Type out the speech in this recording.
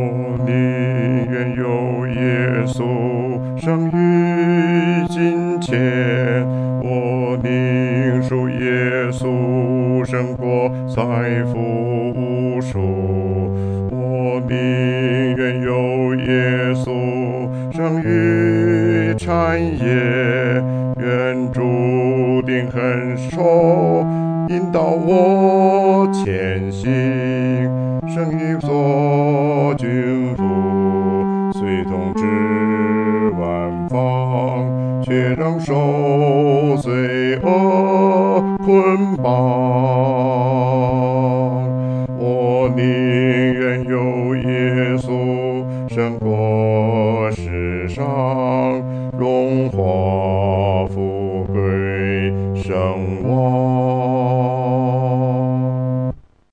宁愿有耶稣胜于金钱，我宁属耶稣胜过财富无数，我宁愿有耶稣胜于产业，愿注定很手引导我前行，胜于做君主，虽统治万方，却让受罪恶捆绑。我宁愿有耶稣胜过世上荣华富贵声望。